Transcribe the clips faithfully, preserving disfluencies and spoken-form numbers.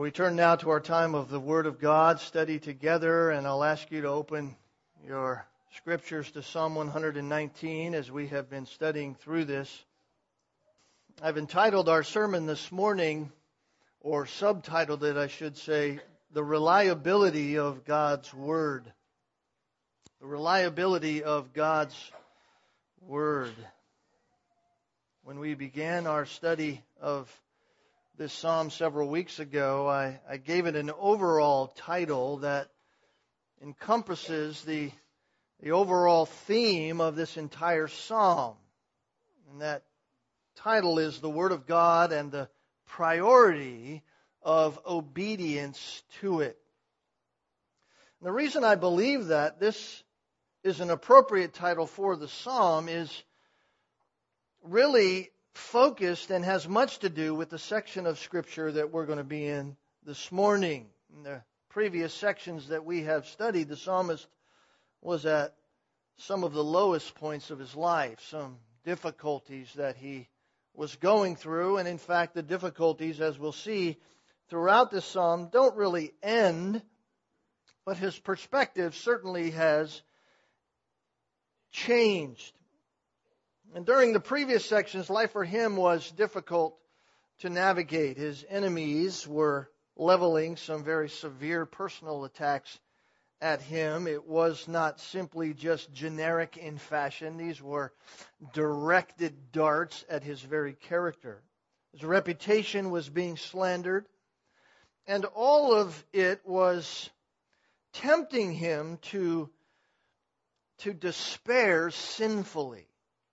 We turn now to our time of the Word of God study together, and I'll ask you to open your scriptures to Psalm one nineteen as we have been studying through this. I've entitled our sermon this morning, or subtitled it, I should say, The Reliability of God's Word. The reliability of God's Word. When we began our study of this psalm several weeks ago, I, I gave it an overall title that encompasses the, the overall theme of this entire psalm. And that title is The Word of God and the Priority of Obedience to It. And the reason I believe that this is an appropriate title for the psalm is really focused and has much to do with the section of Scripture that we're going to be in this morning. In the previous sections that we have studied, the psalmist was at some of the lowest points of his life, some difficulties that he was going through, and in fact the difficulties, as we'll see throughout this psalm, don't really end, but his perspective certainly has changed. And during the previous sections, life for him was difficult to navigate. His enemies were leveling some very severe personal attacks at him. It was not simply just generic in fashion. These were directed darts at his very character. His reputation was being slandered, and all of it was tempting him to, to despair sinfully.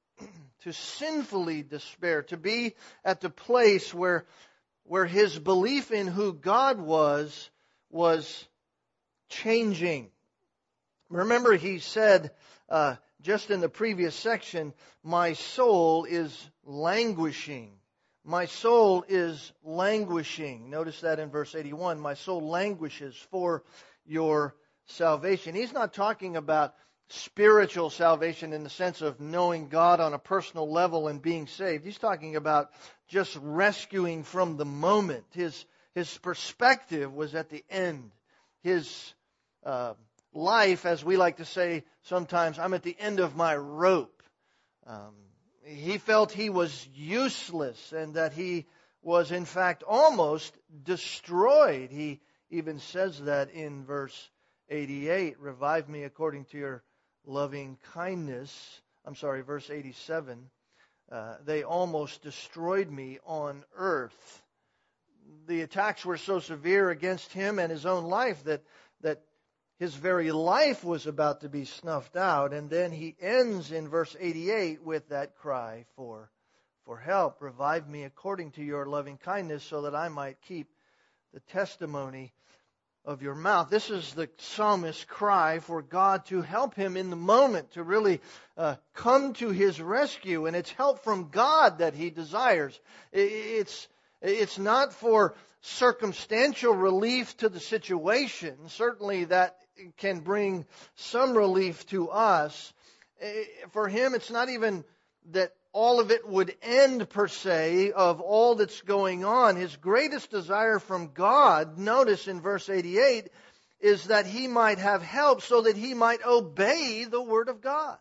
To sinfully despair, to be at the place where, where his belief in who God was, was changing. Remember, he said, uh, just in the previous section, my soul is languishing. My soul is languishing. Notice that in verse eighty-one, my soul languishes for your salvation. He's not talking about spiritual salvation in the sense of knowing God on a personal level and being saved. He's talking about just rescuing from the moment. His, his perspective was at the end. His uh, life, as we like to say sometimes, I'm at the end of my rope. Um, he felt he was useless and that he was in fact almost destroyed. He even says that in verse eighty-eight, revive me according to your loving kindness. I'm sorry, verse eighty-seven. Uh, they almost destroyed me on earth. The attacks were so severe against him and his own life that, that his very life was about to be snuffed out. And then he ends in verse eighty-eight with that cry for, for help. Revive me according to your loving kindness so that I might keep the testimony of your mouth. This is the psalmist's cry for God to help him in the moment, to really uh, come to his rescue. And it's help from God that he desires. It's, it's not for circumstantial relief to the situation. Certainly that can bring some relief to us. For him, it's not even that all of it would end per se of all that's going on. His greatest desire from God, notice in verse eighty-eight, is that he might have help so that he might obey the Word of God.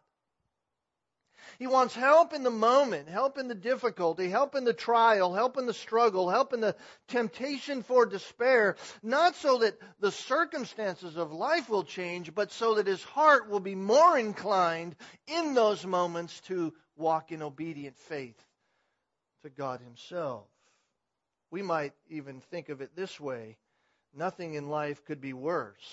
He wants help in the moment, help in the difficulty, help in the trial, help in the struggle, help in the temptation for despair, not so that the circumstances of life will change, but so that his heart will be more inclined in those moments to walk in obedient faith to God Himself. We might even think of it this way: nothing in life could be worse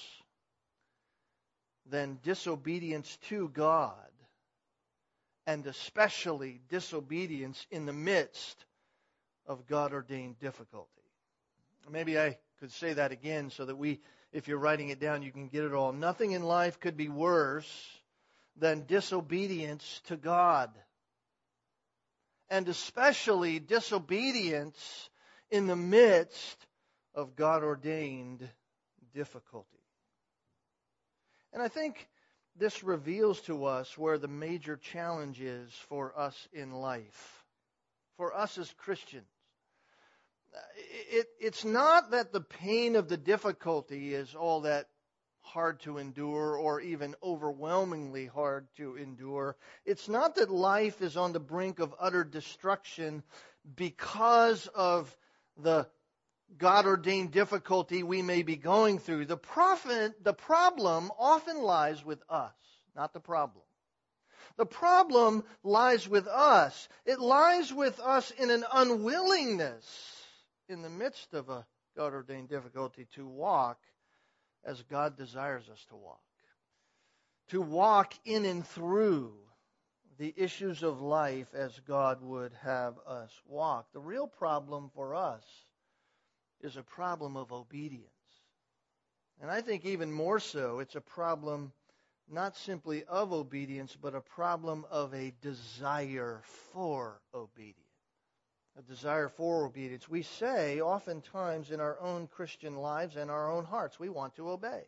than disobedience to God, and especially disobedience in the midst of God-ordained difficulty. Maybe I could say that again so that we, if you're writing it down, you can get it all. Nothing in life could be worse than disobedience to God, and especially disobedience in the midst of God-ordained difficulty. And I think this reveals to us where the major challenge is for us in life, for us as Christians. it, it's not that the pain of the difficulty is all that hard to endure or even overwhelmingly hard to endure. It's not that life is on the brink of utter destruction because of the God-ordained difficulty we may be going through. The prophet, the problem often lies with us, not the problem. The problem lies with us. It lies with us in an unwillingness in the midst of a God-ordained difficulty to walk as God desires us to walk. To walk in and through the issues of life as God would have us walk. The real problem for us is a problem of obedience. And I think even more so, it's a problem not simply of obedience, but a problem of a desire for obedience. A desire for obedience. We say oftentimes in our own Christian lives and our own hearts, we want to obey.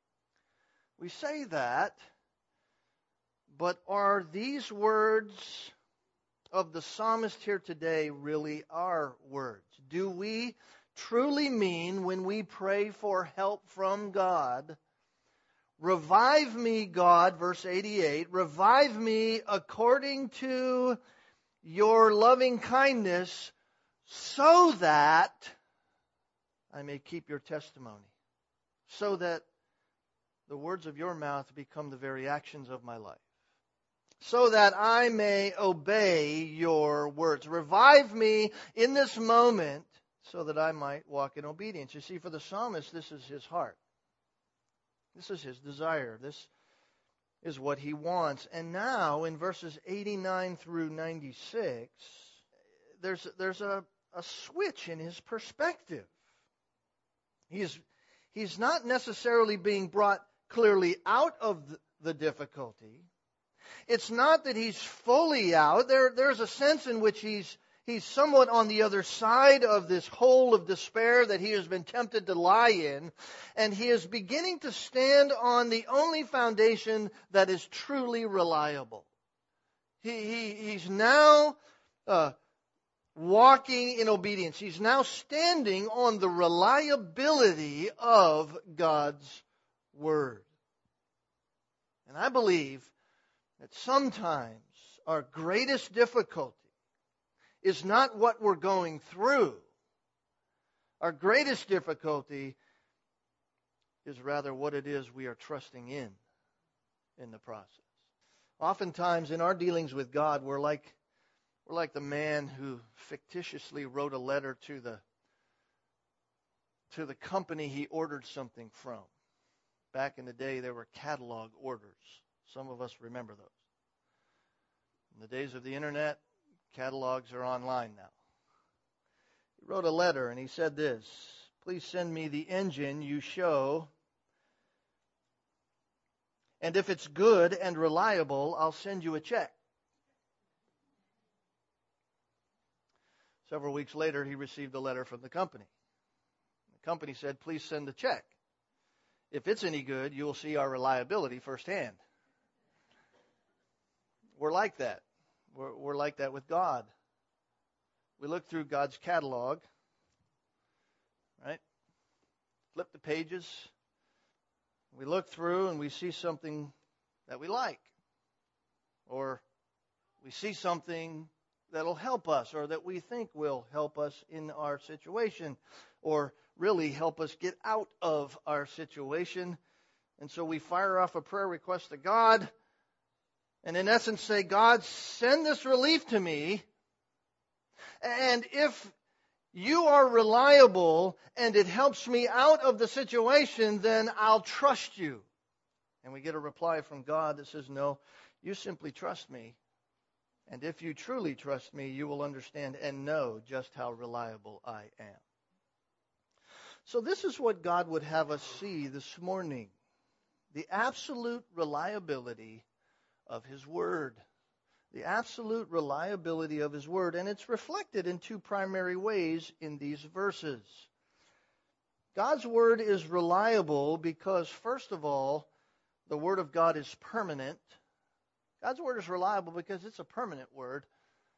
We say that, but are these words of the psalmist here today really our words? Do we truly mean when we pray for help from God, revive me, God, verse eighty-eight, revive me according to your loving kindness so that I may keep your testimony, so that the words of your mouth become the very actions of my life, so that I may obey your words. Revive me in this moment so that I might walk in obedience. You see, for the psalmist, this is his heart. This is his desire. This is what he wants. And now, in verses eighty-nine through ninety-six, there's, there's a, a switch in his perspective. He's, he's not necessarily being brought clearly out of the, the difficulty. It's not that he's fully out. There, there's a sense in which he's He's somewhat on the other side of this hole of despair that he has been tempted to lie in, and he is beginning to stand on the only foundation that is truly reliable. He, he, he's now uh, walking in obedience. He's now standing on the reliability of God's Word. And I believe that sometimes our greatest difficulty is not what we're going through. Our greatest difficulty is rather what it is we are trusting in in the process. Oftentimes in our dealings with God, we're like we're like the man who fictitiously wrote a letter to the to the company he ordered something from. Back in the day, there were catalog orders. Some of us remember those. In the days of the internet, catalogs are online now. He wrote a letter and he said this: please send me the engine you show, and if it's good and reliable, I'll send you a check. Several weeks later, he received a letter from the company. The company said, please send the check. If it's any good, you will see our reliability firsthand. We're like that. We're, we're like that with God. We look through God's catalog, right? Flip the pages. We look through and we see something that we like. Or we see something that'll help us, or that we think will help us in our situation, or really help us get out of our situation. And so we fire off a prayer request to God, and in essence say, God, send this relief to me. And if you are reliable and it helps me out of the situation, then I'll trust you. And we get a reply from God that says, no, you simply trust me. And if you truly trust me, you will understand and know just how reliable I am. So this is what God would have us see this morning: the absolute reliability of His Word. The absolute reliability of His Word. And it's reflected in two primary ways in these verses. God's Word is reliable because, first of all, the Word of God is permanent. God's Word is reliable because it's a permanent Word.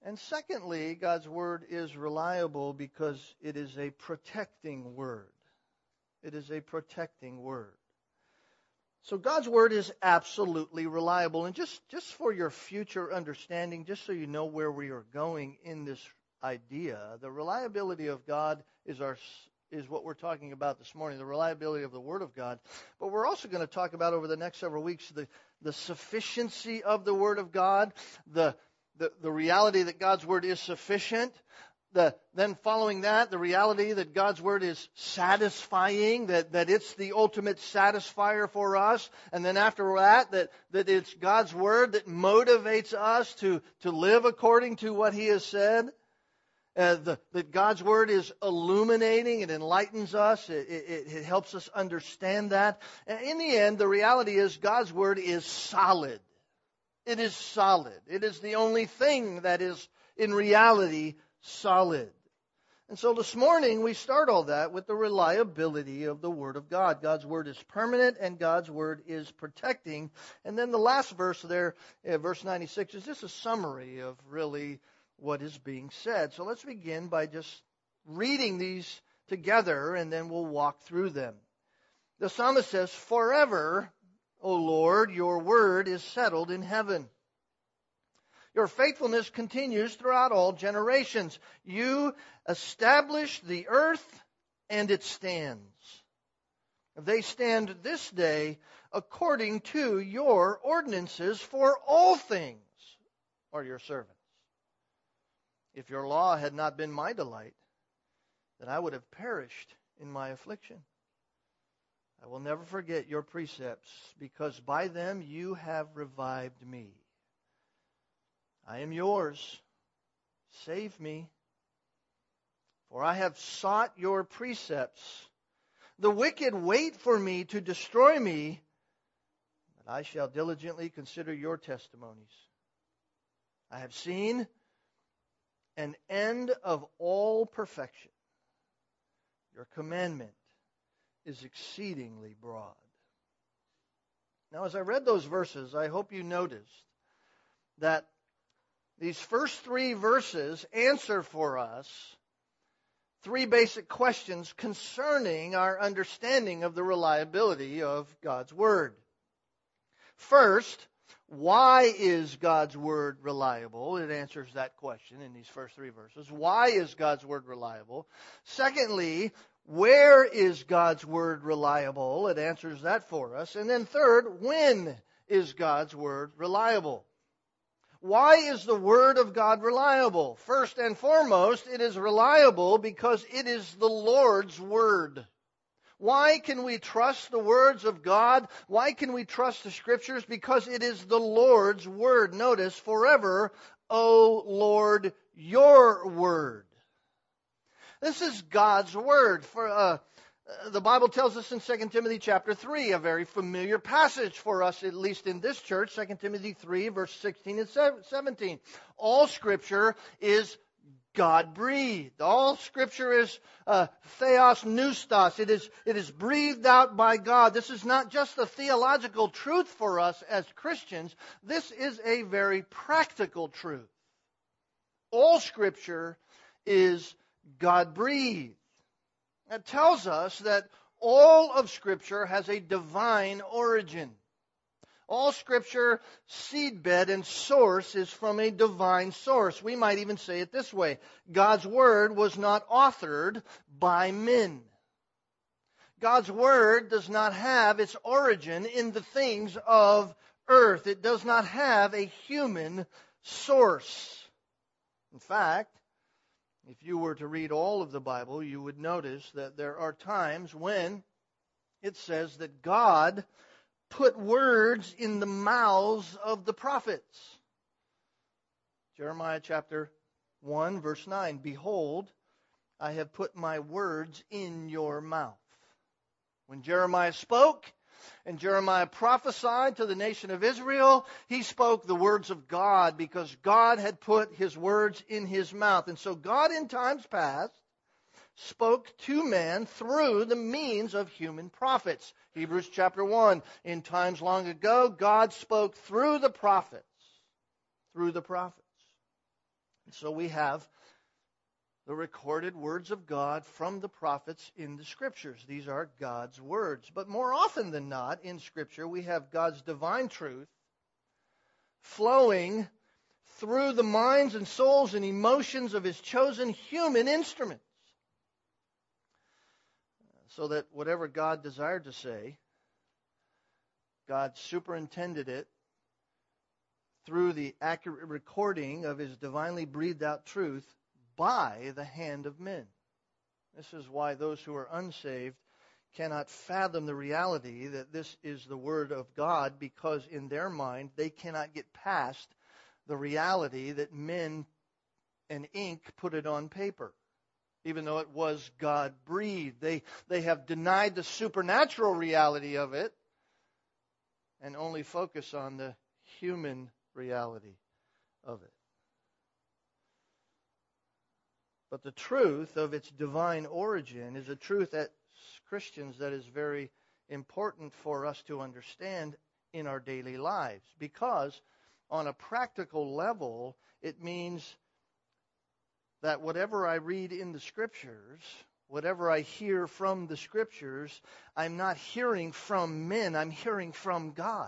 And secondly, God's Word is reliable because it is a protecting Word. It is a protecting Word. So God's Word is absolutely reliable. And just, just for your future understanding, just so you know where we are going in this idea, the reliability of God is our is what we're talking about this morning, the reliability of the Word of God. But we're also going to talk about over the next several weeks the, the sufficiency of the Word of God, the, the, the reality that God's Word is sufficient. The, then following that, the reality that God's Word is satisfying, that, that it's the ultimate satisfier for us. And then after that, that, that it's God's Word that motivates us to, to live according to what He has said. Uh, the, that God's Word is illuminating, it enlightens us, it, it, it helps us understand that. And in the end, the reality is God's Word is solid. It is solid. It is the only thing that is in reality solid. And so this morning we start all that with the reliability of the Word of God. God's Word is permanent and God's Word is protecting. And then the last verse there, uh, verse ninety-six, is just a summary of really what is being said. So let's begin by just reading these together and then we'll walk through them. The psalmist says, "Forever, O Lord, your word is settled in heaven. Your faithfulness continues throughout all generations. You establish the earth and it stands. They stand this day according to your ordinances, for all things are your servants. If your law had not been my delight, then I would have perished in my affliction. I will never forget your precepts, because by them you have revived me. I am yours. Save me, for I have sought your precepts. The wicked wait for me to destroy me, but I shall diligently consider your testimonies. I have seen an end of all perfection. Your commandment is exceedingly broad." Now, as I read those verses, I hope you noticed that these first three verses answer for us three basic questions concerning our understanding of the reliability of God's Word. First, why is God's Word reliable? It answers that question in these first three verses. Why is God's Word reliable? Secondly, where is God's Word reliable? It answers that for us. And then third, when is God's Word reliable? Why is the Word of God reliable? First and foremost, it is reliable because it is the Lord's Word. Why can we trust the words of God? Why can we trust the Scriptures? Because it is the Lord's Word. Notice, forever, O Lord, your Word. This is God's Word. For uh, the Bible tells us in Second Timothy chapter three, a very familiar passage for us, at least in this church, Second Timothy three, verse sixteen and seventeen. All Scripture is God-breathed. All Scripture is uh, theos neustos. It is, it is breathed out by God. This is not just a theological truth for us as Christians. This is a very practical truth. All Scripture is God-breathed. It tells us that all of Scripture has a divine origin. All Scripture, seedbed and source is from a divine source. We might even say it this way: God's Word was not authored by men. God's Word does not have its origin in the things of earth. It does not have a human source. In fact, if you were to read all of the Bible, you would notice that there are times when it says that God put words in the mouths of the prophets. Jeremiah chapter one, verse nine, "Behold, I have put my words in your mouth." When Jeremiah spoke and Jeremiah prophesied to the nation of Israel, he spoke the words of God because God had put His words in his mouth. And so God in times past spoke to man through the means of human prophets. Hebrews chapter one, in times long ago, God spoke through the prophets. Through the prophets. So we have the recorded words of God from the prophets in the Scriptures. These are God's words. But more often than not, in Scripture, we have God's divine truth flowing through the minds and souls and emotions of His chosen human instruments, so that whatever God desired to say, God superintended it through the accurate recording of His divinely breathed out truth by the hand of men. This is why those who are unsaved cannot fathom the reality that this is the Word of God, because in their mind they cannot get past the reality that men and ink put it on paper, even though it was God-breathed. They, they have denied the supernatural reality of it and only focus on the human reality of it. But the truth of its divine origin is a truth that Christians that is very important for us to understand in our daily lives, because on a practical level, it means that whatever I read in the Scriptures, whatever I hear from the Scriptures, I'm not hearing from men, I'm hearing from God.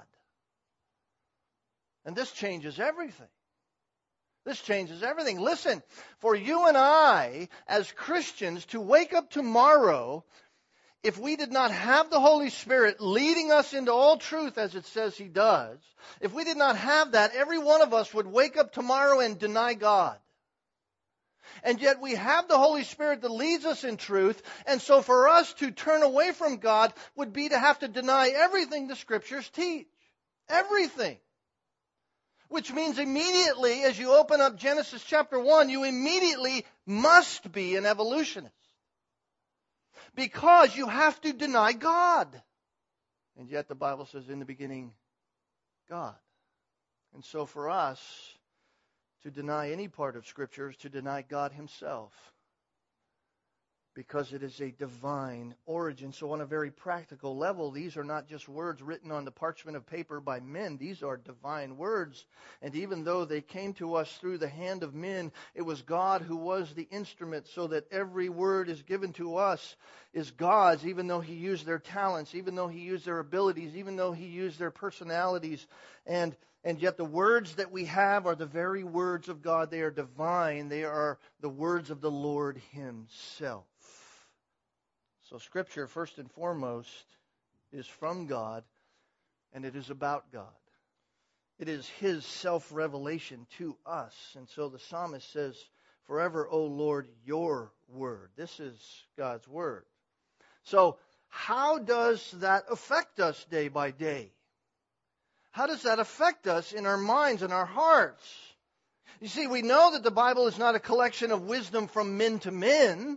And this changes everything. This changes everything. Listen, for you and I, as Christians, to wake up tomorrow, if we did not have the Holy Spirit leading us into all truth, as it says He does, if we did not have that, every one of us would wake up tomorrow and deny God. And yet we have the Holy Spirit that leads us in truth, and so for us to turn away from God would be to have to deny everything the Scriptures teach. Everything. Which means immediately, as you open up Genesis chapter one, you immediately must be an evolutionist. Because you have to deny God. And yet the Bible says, in the beginning, God. And so for us, to deny any part of Scripture is to deny God Himself, because it is a divine origin. So on a very practical level, these are not just words written on the parchment of paper by men. These are divine words. And even though they came to us through the hand of men, it was God who was the instrument, so that every word is given to us is God's, even though He used their talents, even though He used their abilities, even though He used their personalities. And And yet the words that we have are the very words of God. They are divine. They are the words of the Lord Himself. So Scripture, first and foremost, is from God, and it is about God. It is His self-revelation to us. And so the psalmist says, forever, O Lord, your word. This is God's word. So how does that affect us day by day? How does that affect us in our minds and our hearts? You see, we know that the Bible is not a collection of wisdom from men to men.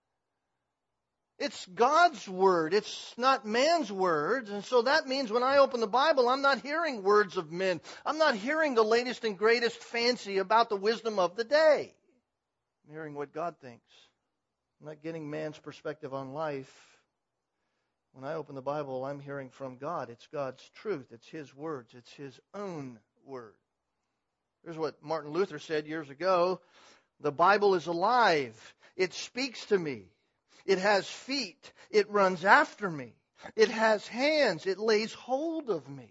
It's God's Word. It's not man's words. And so that means when I open the Bible, I'm not hearing words of men. I'm not hearing the latest and greatest fancy about the wisdom of the day. I'm hearing what God thinks. I'm not getting man's perspective on life. When I open the Bible, I'm hearing from God. It's God's truth. It's His words. It's His own word. Here's what Martin Luther said years ago. The Bible is alive. It speaks to me. It has feet. It runs after me. It has hands. It lays hold of me.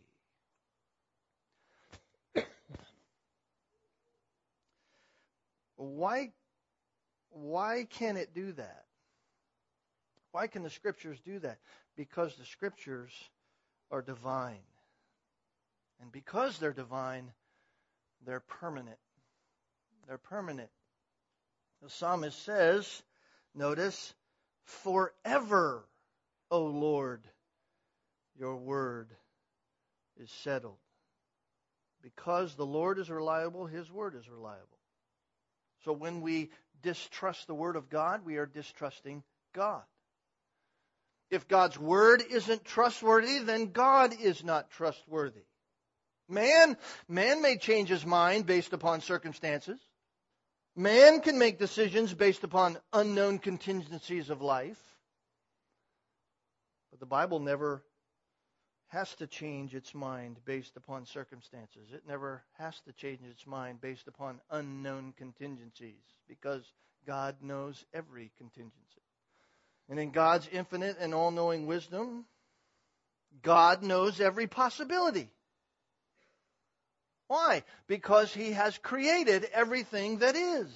Why, why can it do that? Why can the Scriptures do that? Because the Scriptures are divine. And because they're divine, they're permanent. They're permanent. The psalmist says, notice, forever, O Lord, your word is settled. Because the Lord is reliable, His word is reliable. So when we distrust the word of God, we are distrusting God. If God's word isn't trustworthy, then God is not trustworthy. Man, man may change his mind based upon circumstances. Man can make decisions based upon unknown contingencies of life. But the Bible never has to change its mind based upon circumstances. It never has to change its mind based upon unknown contingencies, because God knows every contingency. And in God's infinite and all-knowing wisdom, God knows every possibility. Why? Because He has created everything that is.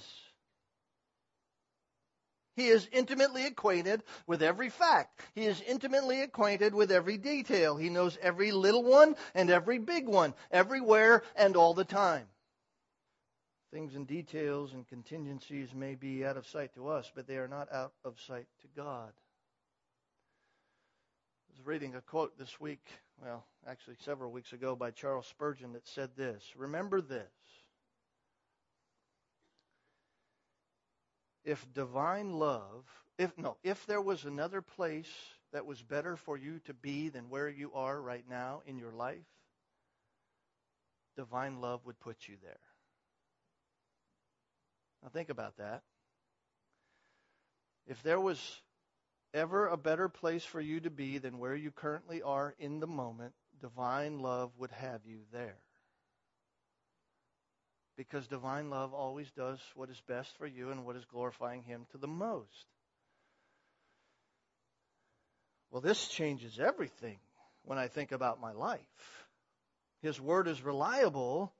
He is intimately acquainted with every fact. He is intimately acquainted with every detail. He knows every little one and every big one, everywhere and all the time. Things and details and contingencies may be out of sight to us, but they are not out of sight to God. I was reading a quote this week, well, actually several weeks ago, by Charles Spurgeon that said this: "Remember this. If divine love, if no, if there was another place that was better for you to be than where you are right now in your life, divine love would put you there." Now think about that. If there was ever a better place for you to be than where you currently are in the moment, divine love would have you there. Because divine love always does what is best for you and what is glorifying Him to the most. Well, this changes everything when I think about my life. His Word is reliable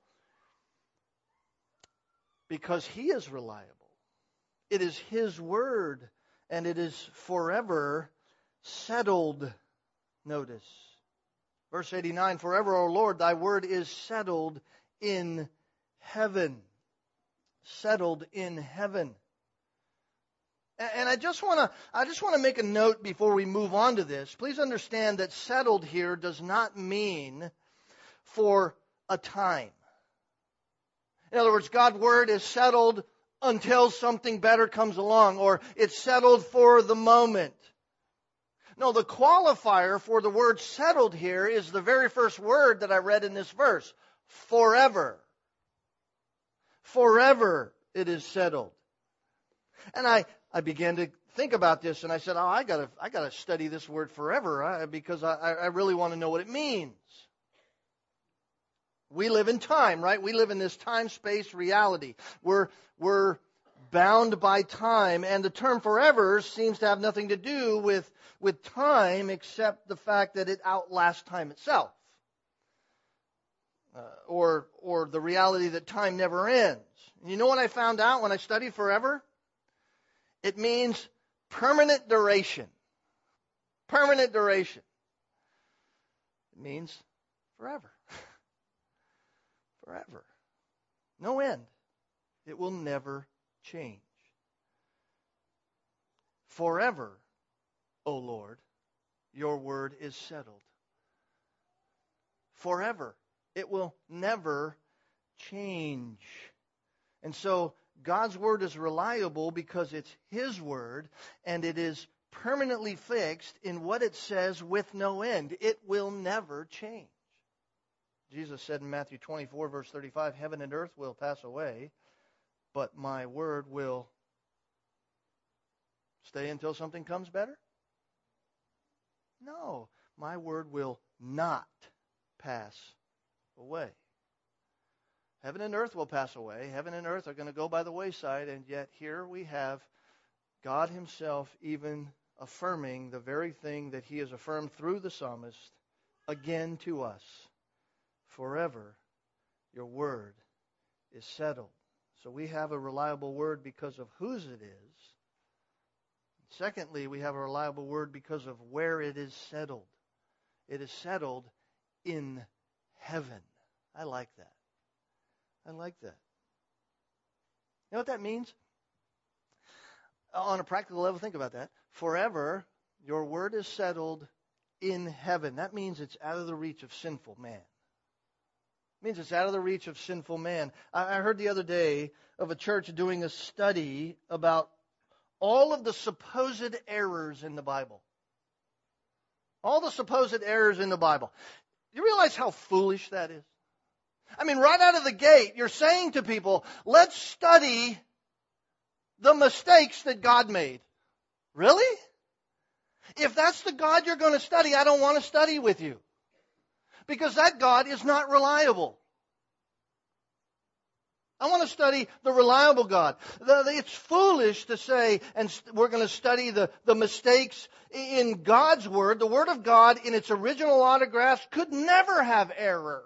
because He is reliable. It is His Word, and it is forever settled. Notice. Verse eighty-nine, "Forever, O Lord, thy word is settled in heaven." Settled in heaven. And I just want to I just want to make a note before we move on to this. Please understand that settled here does not mean for a time. In other words, God's word is settled until something better comes along, or it's settled for the moment. No, the qualifier for the word settled here is the very first word that I read in this verse: forever. Forever it is settled. And I, I began to think about this, and I said, oh, I gotta, I gotta study this word forever uh, because I, I really want to know what it means. We live in time, right? We live in this time-space reality. We're, we're bound by time, and the term forever seems to have nothing to do with, with time except the fact that it outlasts time itself. Uh, or or the reality that time never ends. You know what I found out when I studied forever? It means permanent duration. Permanent duration. It means forever. Forever. No end. It will never change. Forever, O Lord, your word is settled. Forever. It will never change. And so God's word is reliable because it's His word, and it is permanently fixed in what it says with no end. It will never change. Jesus said in Matthew twenty-four, verse thirty-five, "Heaven and earth will pass away, but my word will stay until something comes better?" No, my word will not pass away. Heaven and earth will pass away. Heaven and earth are going to go by the wayside, and yet here we have God Himself even affirming the very thing that He has affirmed through the psalmist again to us. Forever, your word is settled. So we have a reliable word because of whose it is. Secondly, we have a reliable word because of where it is settled. It is settled in heaven. I like that. I like that. You know what that means? On a practical level, think about that. Forever, your word is settled in heaven. That means it's out of the reach of sinful man. It means it's out of the reach of sinful man. I heard the other day of a church doing a study about all of the supposed errors in the Bible. All the supposed errors in the Bible. You realize how foolish that is? I mean, right out of the gate, you're saying to people, let's study the mistakes that God made. Really? If that's the God you're going to study, I don't want to study with you. because that God is not reliable. I want to study the reliable God. The, the, it's foolish to say, and st- we're going to study the, the mistakes in God's Word. The Word of God in its original autographs could never have error.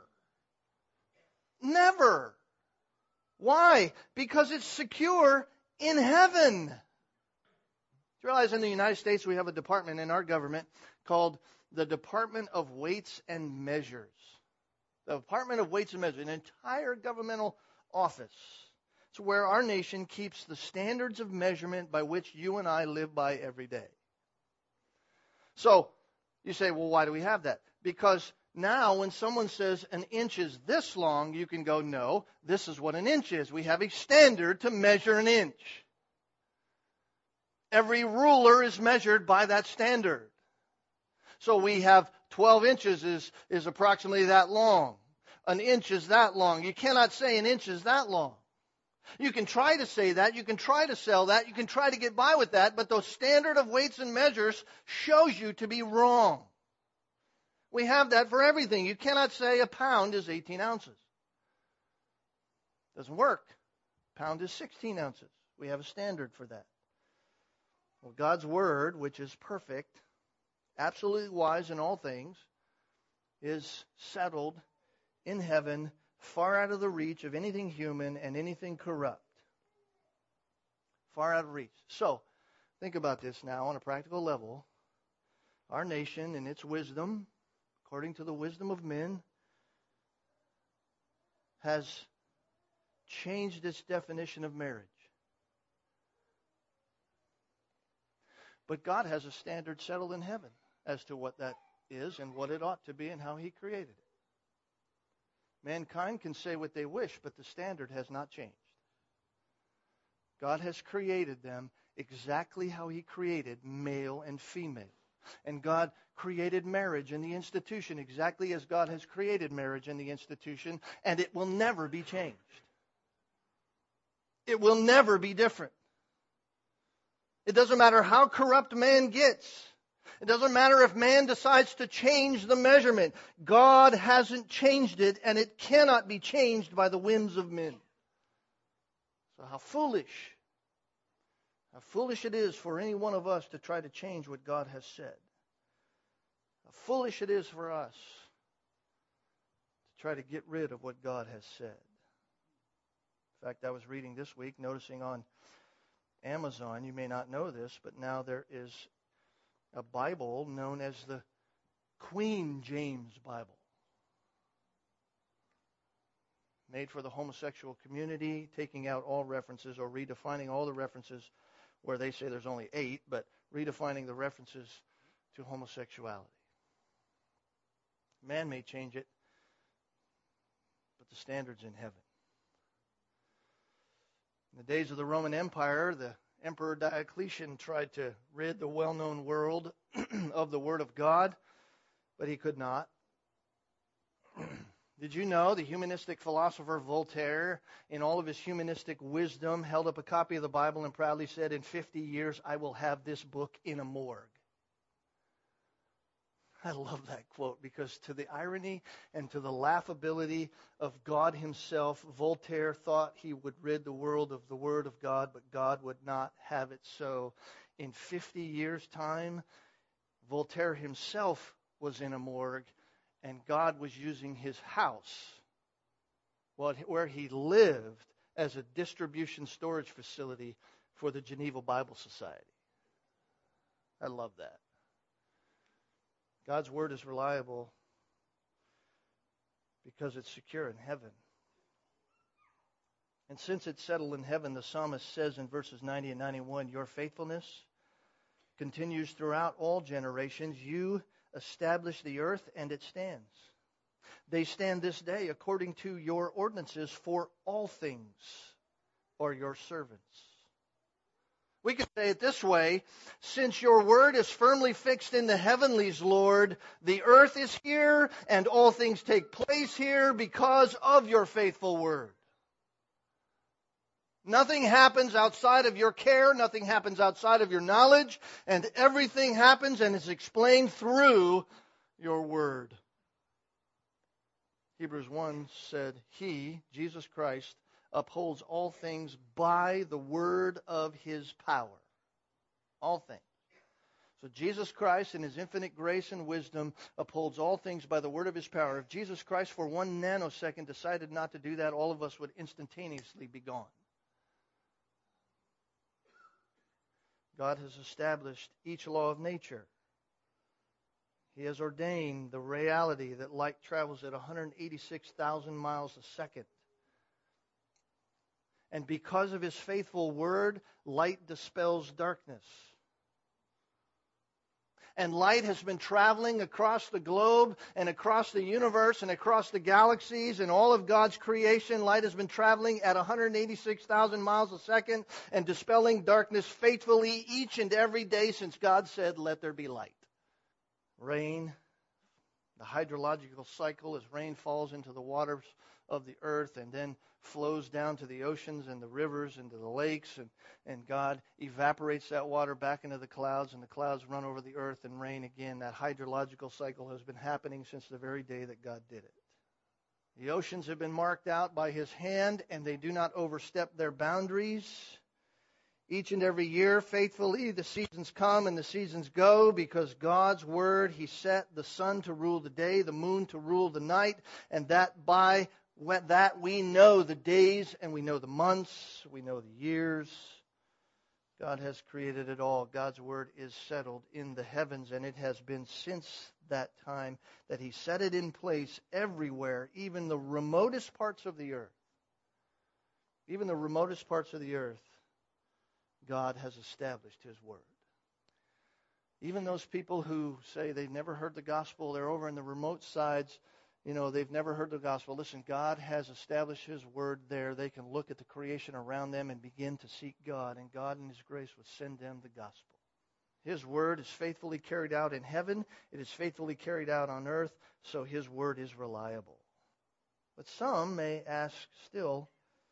Never. Why? Because it's secure in heaven. Do you realize in the United States we have a department in our government called the Department of Weights and Measures? The Department of Weights and Measures, an entire governmental office. It's where our nation keeps the standards of measurement by which you and I live by every day. So, you say, well, why do we have that? Because now when someone says an inch is this long, you can go, no, this is what an inch is. We have a standard to measure an inch. Every ruler is measured by that standard. So we have twelve inches is, is approximately that long. An inch is that long. You cannot say an inch is that long. You can try to say that. You can try to sell that. You can try to get by with that. But the standard of weights and measures shows you to be wrong. We have that for everything. You cannot say a pound is eighteen ounces. Doesn't work. A pound is sixteen ounces. We have a standard for that. Well, God's Word, which is perfect, absolutely wise in all things, is settled in heaven, far out of the reach of anything human and anything corrupt. Far out of reach. So, think about this now on a practical level. Our nation, in its wisdom, according to the wisdom of men, has changed its definition of marriage. But God has a standard settled in heaven as to what that is and what it ought to be and how He created it. Mankind can say what they wish, but the standard has not changed. God has created them exactly how He created male and female. And God created marriage and the institution exactly as God has created marriage and the institution, and it will never be changed. It will never be different. It doesn't matter how corrupt man gets. It doesn't matter if man decides to change the measurement. God hasn't changed it, and it cannot be changed by the whims of men. So how foolish, how foolish it is for any one of us to try to change what God has said. How foolish it is for us to try to get rid of what God has said. In fact, I was reading this week, noticing on Amazon, you may not know this, but now there is a Bible known as the Queen James Bible. Made for the homosexual community, taking out all references or redefining all the references where they say there's only eight, but redefining the references to homosexuality. Man may change it, but the standard's in heaven. In the days of the Roman Empire, the Emperor Diocletian tried to rid the well-known world of the Word of God, but he could not. Did you know the humanistic philosopher Voltaire, in all of his humanistic wisdom, held up a copy of the Bible and proudly said, in fifty years I will have this book in a morgue? I love that quote because to the irony and to the laughability of God Himself, Voltaire thought he would rid the world of the Word of God, but God would not have it so. In fifty years' time, Voltaire himself was in a morgue, and God was using his house, where he lived, as a distribution storage facility for the Geneva Bible Society. I love that. God's Word is reliable because it's secure in heaven. And since it's settled in heaven, the psalmist says in verses ninety and ninety-one, your faithfulness continues throughout all generations. You establish the earth, and it stands. They stand this day according to your ordinances, for all things are your servants. We could say it this way, since your word is firmly fixed in the heavenlies, Lord, the earth is here and all things take place here because of your faithful word. Nothing happens outside of your care, nothing happens outside of your knowledge, and everything happens and is explained through your word. Hebrews one said, He, Jesus Christ, upholds all things by the word of His power. All things. So Jesus Christ, in His infinite grace and wisdom, upholds all things by the word of His power. If Jesus Christ for one nanosecond decided not to do that, all of us would instantaneously be gone. God has established each law of nature. He has ordained the reality that light travels at one hundred eighty-six thousand miles a second. And because of His faithful word, light dispels darkness. And light has been traveling across the globe and across the universe and across the galaxies and all of God's creation. Light has been traveling at one hundred eighty-six thousand miles a second and dispelling darkness faithfully each and every day since God said, let there be light. Rain, the hydrological cycle, as rain falls into the waters of the earth and then flows down to the oceans and the rivers and to the lakes, and, and God evaporates that water back into the clouds, and the clouds run over the earth and rain again. That hydrological cycle has been happening since the very day that God did it. The oceans have been marked out by His hand, and they do not overstep their boundaries. Each and every year, faithfully, the seasons come and the seasons go because God's word, He set the sun to rule the day, the moon to rule the night, and that by that we know the days and we know the months, we know the years. God has created it all. God's word is settled in the heavens, and it has been since that time that He set it in place everywhere, even the remotest parts of the earth. Even the remotest parts of the earth. God has established His word. Even those people who say they've never heard the gospel, they're over in the remote sides, you know, they've never heard the gospel. Listen, God has established His word there. They can look at the creation around them and begin to seek God, and God in His grace would send them the gospel. His word is faithfully carried out in heaven. It is faithfully carried out on earth, so His word is reliable. But some may ask still,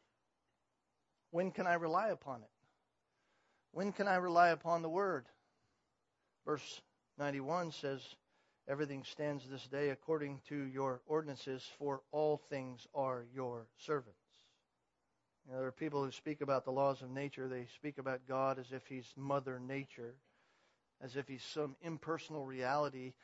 when can I rely upon it? When can I rely upon the word? Verse ninety-one says, everything stands this day according to your ordinances, for all things are your servants. You know, there are people who speak about the laws of nature. They speak about God as if He's Mother Nature, as if He's some impersonal reality.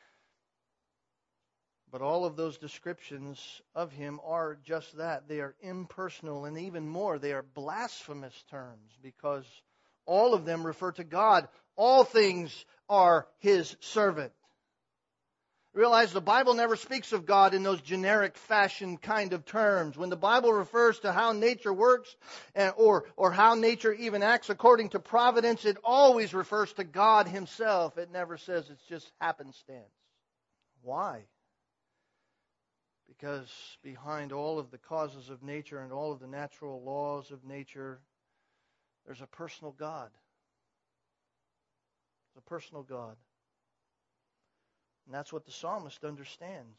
But all of those descriptions of Him are just that. They are impersonal, and even more, they are blasphemous terms, because all of them refer to God. All things are His servant. Realize the Bible never speaks of God in those generic fashion kind of terms. When the Bible refers to how nature works and, or, or how nature even acts according to providence, it always refers to God Himself. It never says it's just happenstance. Why? Because behind all of the causes of nature and all of the natural laws of nature, there's a personal God. There's a personal God. And that's what the psalmist understands.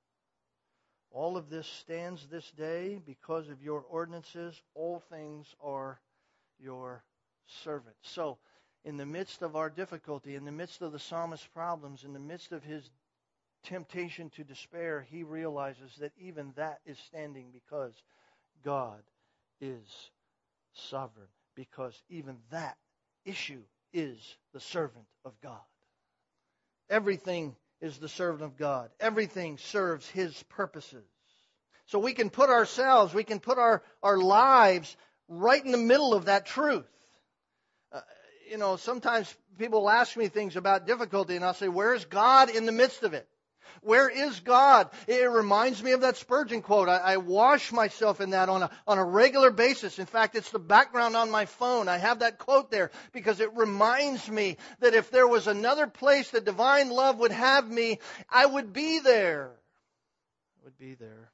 All of this stands this day because of your ordinances. All things are your servants. So, in the midst of our difficulty, in the midst of the psalmist's problems, in the midst of his temptation to despair, he realizes that even that is standing because God is sovereign. Because even that issue is the servant of God. Everything is the servant of God. Everything serves His purposes. So we can put ourselves, we can put our, our lives right in the middle of that truth. Uh, you know, sometimes people ask me things about difficulty, and I'll say, where's God in the midst of it? Where is God? It reminds me of that Spurgeon quote. I, I wash myself in that on a, on a regular basis. In fact, it's the background on my phone. I have that quote there because it reminds me that if there was another place that divine love would have me, I would be there. I would be there.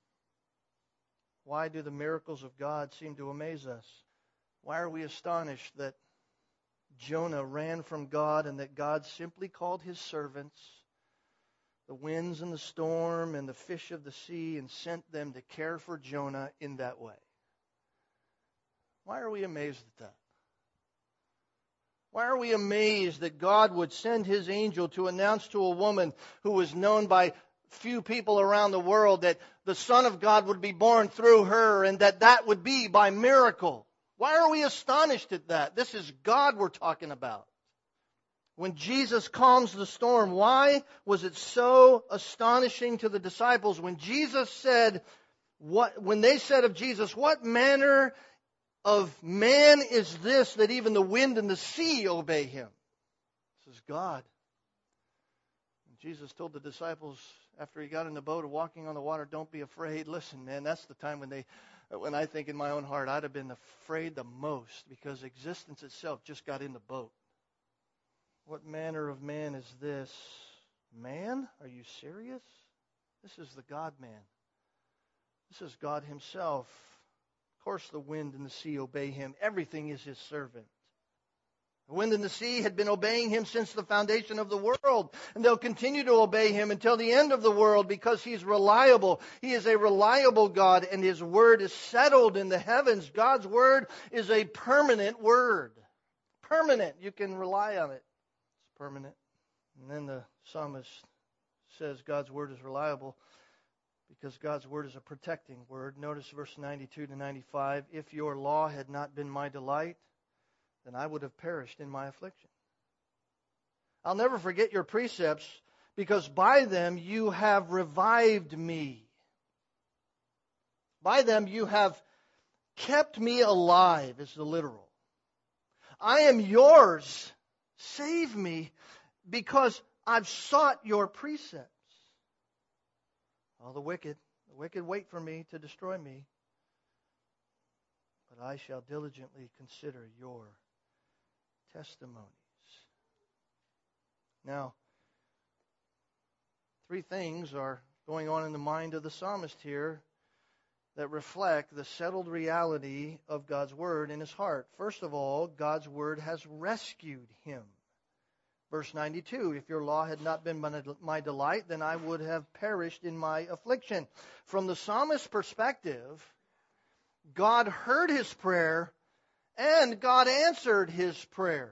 Why do the miracles of God seem to amaze us? Why are we astonished that Jonah ran from God and that God simply called His servants, the winds and the storm and the fish of the sea, and sent them to care for Jonah in that way? Why are we amazed at that? Why are we amazed that God would send His angel to announce to a woman who was known by few people around the world that the Son of God would be born through her and that that would be by miracle. Why are we astonished at that? This is God we're talking about. When Jesus calms the storm, why was it so astonishing to the disciples when Jesus said, what, when they said of Jesus, what manner of man is this that even the wind and the sea obey him? This is God. And Jesus told the disciples after he got in the boat walking on the water, don't be afraid. Listen, man, that's the time when they, when I think in my own heart, I'd have been afraid the most because existence itself just got in the boat. What manner of man is this? Man? Are you serious? This is the God-man. This is God himself. Of course the wind and the sea obey him. Everything is his servant. The wind and the sea had been obeying him since the foundation of the world. And they'll continue to obey him until the end of the world because he's reliable. He is a reliable God and his word is settled in the heavens. God's word is a permanent word. Permanent. You can rely on it. Permanent. And then the psalmist says God's word is reliable because God's word is a protecting word. Notice verse ninety-two to ninety-five. If your law had not been my delight, then I would have perished in my affliction. I'll never forget your precepts because by them you have revived me. By them you have kept me alive, is the literal. I am yours. Save me because I've sought your precepts. All the wicked, the wicked wait for me to destroy me, but I shall diligently consider your testimonies. Now, three things are going on in the mind of the psalmist here that reflect the settled reality of God's word in his heart. First of all, God's word has rescued him. Verse ninety-two, if your law had not been my delight, then I would have perished in my affliction. From the psalmist's perspective, God heard his prayer and God answered his prayer.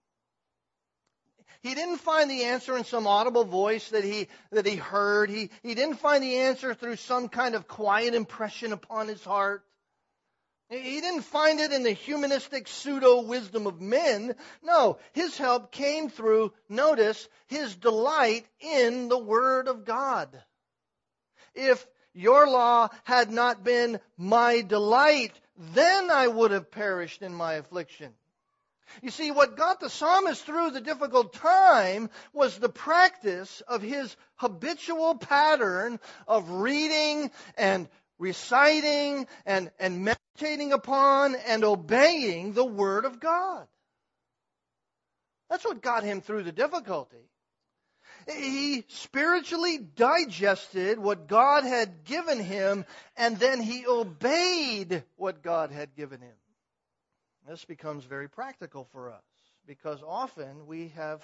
He didn't find the answer in some audible voice that he that he heard. He, he didn't find the answer through some kind of quiet impression upon his heart. He didn't find it in the humanistic pseudo-wisdom of men. No, his help came through, notice, his delight in the Word of God. If your law had not been my delight, then I would have perished in my affliction. You see, what got the psalmist through the difficult time was the practice of his habitual pattern of reading and reciting and, and meditating upon and obeying the Word of God. That's what got him through the difficulty. He spiritually digested what God had given him, and then he obeyed what God had given him. This becomes very practical for us because often we have,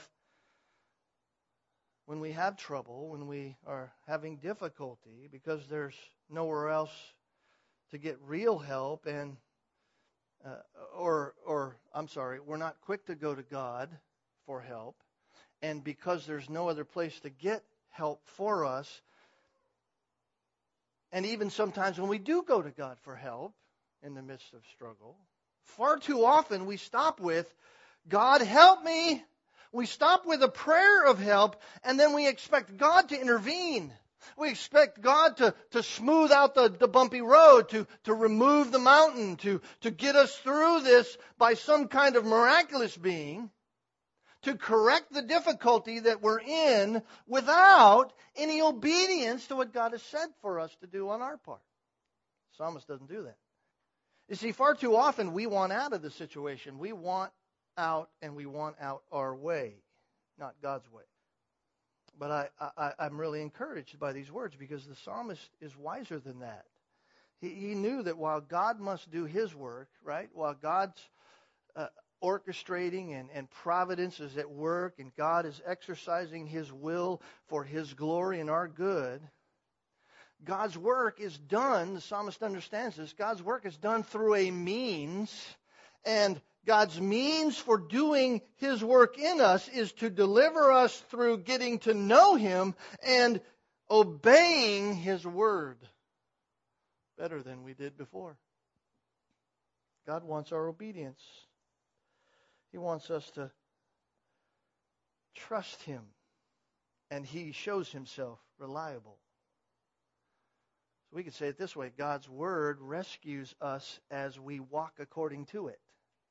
when we have trouble, when we are having difficulty, because there's nowhere else to get real help, and uh, or or I'm sorry, we're not quick to go to God for help, and because there's no other place to get help for us, and even sometimes when we do go to God for help in the midst of struggle, far too often we stop with, God help me. We stop with a prayer of help, and then we expect God to intervene. We expect God to, to smooth out the, the bumpy road, to, to remove the mountain, to, to get us through this by some kind of miraculous being, to correct the difficulty that we're in without any obedience to what God has said for us to do on our part. The psalmist doesn't do that. You see, far too often we want out of the situation. We want out, and we want out our way, not God's way. But I, I, I'm really encouraged by these words because the psalmist is wiser than that. He, he knew that while God must do his work, right, while God's uh, orchestrating and, and providence is at work and God is exercising his will for his glory and our good, God's work is done, the psalmist understands this, God's work is done through a means, and God's means for doing his work in us is to deliver us through getting to know him and obeying His word better than we did before. God wants our obedience. He wants us to trust Him, and He shows Himself reliable. So we could say it this way: God's word rescues us as we walk according to it.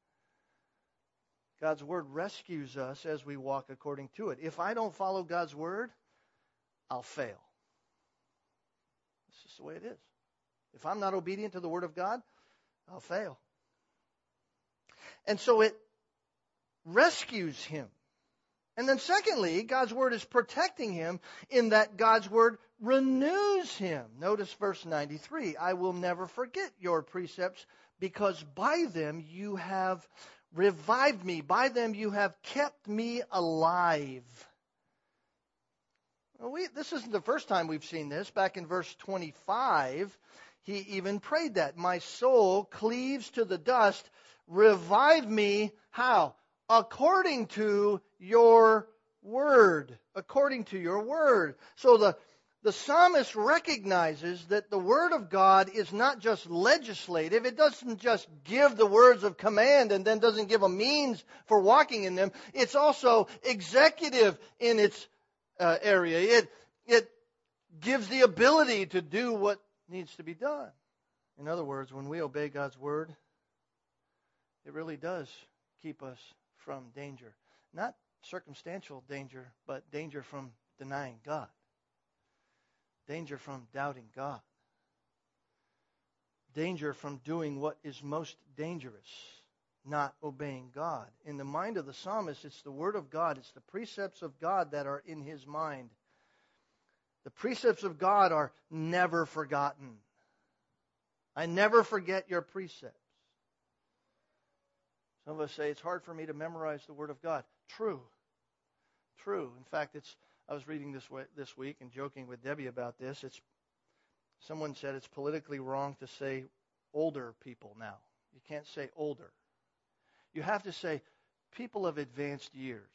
God's word rescues us as we walk according to it. If I don't follow God's word, I'll fail. It's just the way it is. If I'm not obedient to the word of God, I'll fail. And so it rescues him. And then secondly, God's word is protecting him in that God's word renews him. Notice verse ninety-three. I will never forget your precepts, because by them you have revived me. By them you have kept me alive. Well, we, this isn't the first time we've seen this. Back in verse twenty-five, he even prayed that. My soul cleaves to the dust. Revive me. How? According to your word. According to your word. So the, the psalmist recognizes that the word of God is not just legislative. It doesn't just give the words of command and then doesn't give a means for walking in them. It's also executive in its uh, area. It, it gives the ability to do what needs to be done. In other words, when we obey God's word, it really does keep us from danger. Not circumstantial danger, but danger from denying God. Danger from doubting God. Danger from doing what is most dangerous, not obeying God. In the mind of the psalmist, it's the word of God, it's the precepts of God that are in his mind. The precepts of God are never forgotten. I never forget your precepts. Some of us say, it's hard for me to memorize the Word of God. True. True. In fact, it's. I was reading this way, this week and joking with Debbie about this. It's someone said it's politically wrong to say older people now. You can't say older. You have to say people of advanced years.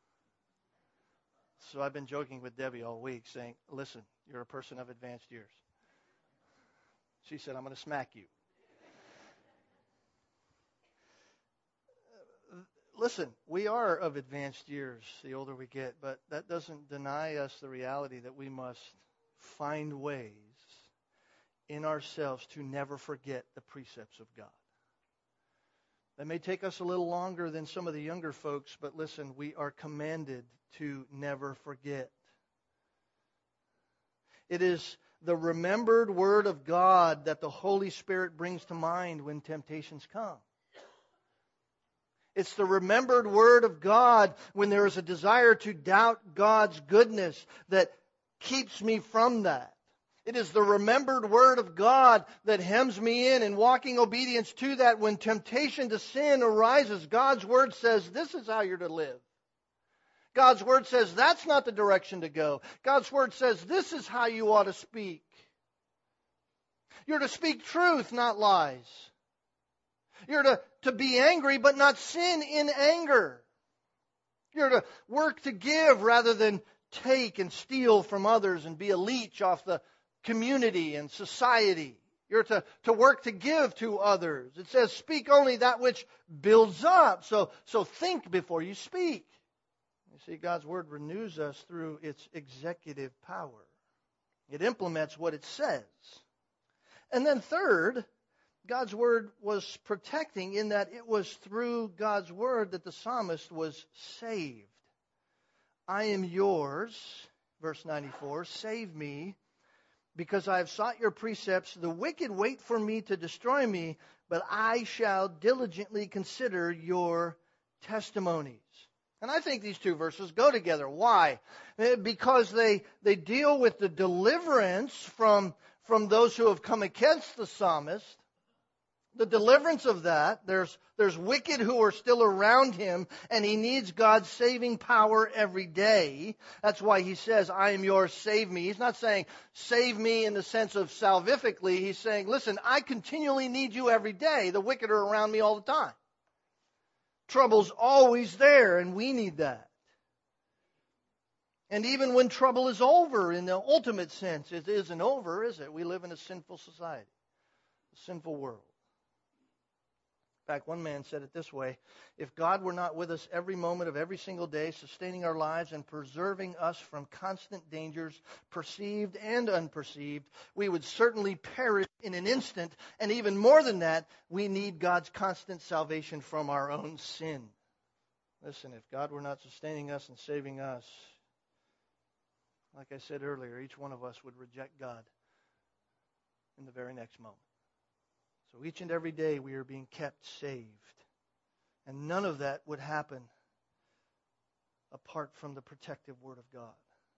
So I've been joking with Debbie all week saying, listen, you're a person of advanced years. She said, I'm going to smack you. Listen, we are of advanced years the older we get, but that doesn't deny us the reality that we must find ways in ourselves to never forget the precepts of God. That may take us a little longer than some of the younger folks, but listen, we are commanded to never forget. It is the remembered word of God that the Holy Spirit brings to mind when temptations come. It's the remembered word of God when there is a desire to doubt God's goodness that keeps me from that. It is the remembered word of God that hems me in and walking obedience to that when temptation to sin arises. God's word says this is how you're to live. God's word says that's not the direction to go. God's word says this is how you ought to speak. You're to speak truth, not lies. You're to, to be angry, but not sin in anger. You're to work to give rather than take and steal from others and be a leech off the community and society. You're to, to work to give to others. It says, speak only that which builds up. So, so think before you speak. You see, God's word renews us through its executive power. It implements what it says. And then third, God's word was protecting in that it was through God's word that the psalmist was saved. I am yours, verse ninety-four, save me, because I have sought your precepts. The wicked wait for me to destroy me, but I shall diligently consider your testimonies. And I think these two verses go together. Why? Because they, they deal with the deliverance from, from those who have come against the psalmist. The deliverance of that, there's, there's wicked who are still around him, and he needs God's saving power every day. That's why he says, I am yours, save me. He's not saying, save me in the sense of salvifically. He's saying, listen, I continually need you every day. The wicked are around me all the time. Trouble's always there, and we need that. And even when trouble is over, in the ultimate sense, it isn't over, is it? We live in a sinful society, a sinful world. In fact, one man said it this way: if God were not with us every moment of every single day, sustaining our lives and preserving us from constant dangers, perceived and unperceived, we would certainly perish in an instant. And even more than that, we need God's constant salvation from our own sin. Listen, if God were not sustaining us and saving us, like I said earlier, each one of us would reject God in the very next moment. So each and every day we are being kept saved. And none of that would happen apart from the protective Word of God.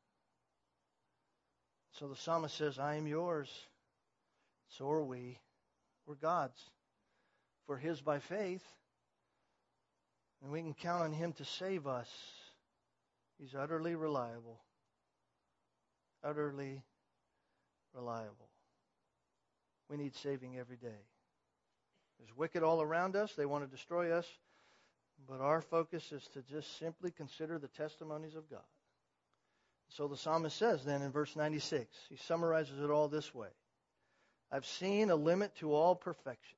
So the psalmist says, I am yours. So are we. We're God's. For His by faith. And we can count on Him to save us. He's utterly reliable. Utterly reliable. We need saving every day. There's wicked all around us. They want to destroy us. But our focus is to just simply consider the testimonies of God. So the psalmist says then in verse ninety-six, he summarizes it all this way: I've seen a limit to all perfection.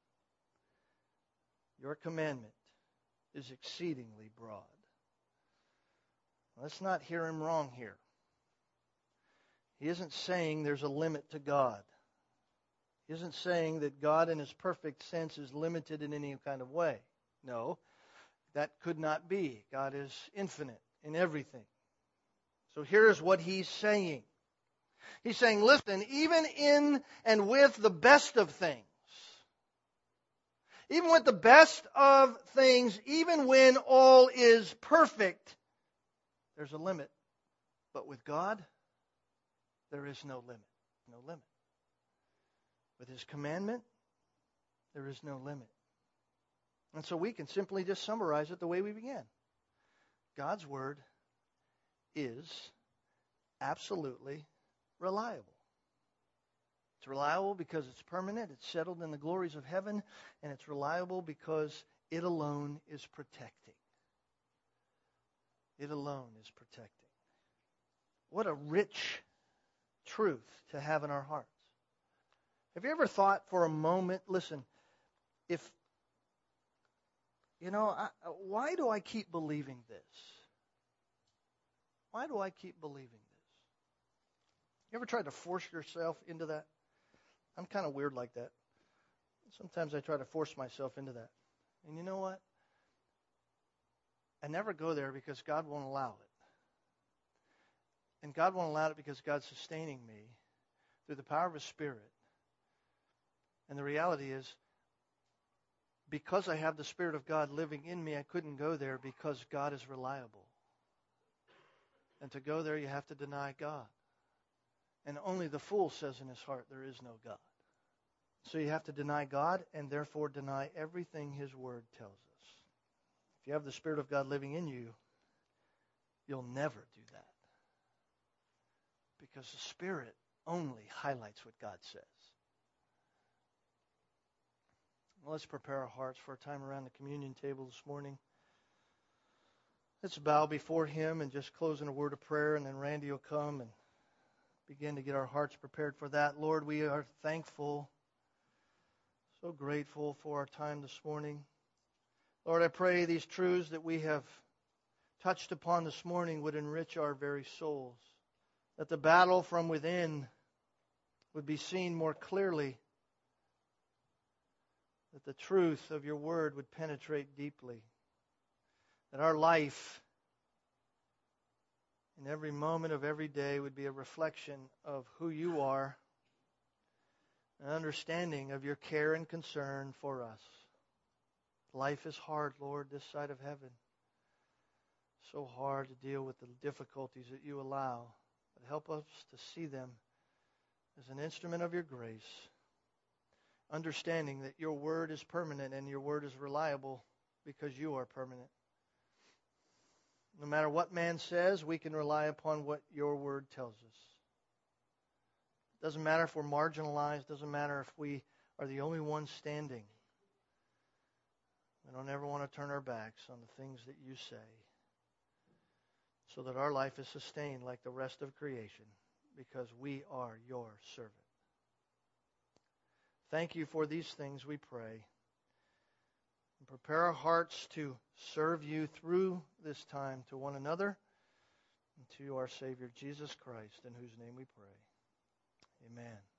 Your commandment is exceedingly broad. Let's not hear him wrong here. He isn't saying there's a limit to God. He isn't saying that God in His perfect sense is limited in any kind of way. No, that could not be. God is infinite in everything. So here's what He's saying. He's saying, listen, even in and with the best of things, even with the best of things, even when all is perfect, there's a limit. But with God, there is no limit. No limit. With His commandment, there is no limit. And so we can simply just summarize it the way we began. God's Word is absolutely reliable. It's reliable because it's permanent, it's settled in the glories of heaven, and it's reliable because it alone is protecting. It alone is protecting. What a rich truth to have in our hearts. Have you ever thought for a moment, listen, if, you know, I, why do I keep believing this? Why do I keep believing this? You ever tried to force yourself into that? I'm kind of weird like that. Sometimes I try to force myself into that. And you know what? I never go there because God won't allow it. And God won't allow it because God's sustaining me through the power of His Spirit. And the reality is, because I have the Spirit of God living in me, I couldn't go there because God is reliable. And to go there, you have to deny God. And only the fool says in his heart, there is no God. So you have to deny God and therefore deny everything His Word tells us. If you have the Spirit of God living in you, you'll never do that. Because the Spirit only highlights what God says. Well, let's prepare our hearts for a time around the communion table this morning. Let's bow before Him and just close in a word of prayer, and then Randy will come and begin to get our hearts prepared for that. Lord, we are thankful, so grateful for our time this morning. Lord, I pray these truths that we have touched upon this morning would enrich our very souls, that the battle from within would be seen more clearly, that the truth of Your Word would penetrate deeply, that our life in every moment of every day would be a reflection of who You are, an understanding of Your care and concern for us. Life is hard, Lord, this side of heaven. So hard to deal with the difficulties that You allow. But help us to see them as an instrument of Your grace, understanding that Your Word is permanent and Your Word is reliable because You are permanent. No matter what man says, we can rely upon what Your Word tells us. Doesn't matter if we're marginalized. Doesn't matter if we are the only ones standing. We don't ever want to turn our backs on the things that You say. so that our life is sustained like the rest of creation, because we are your servant. Thank you for these things, we pray. And prepare our hearts to serve you through this time to one another and to our Savior Jesus Christ, in whose name we pray. Amen.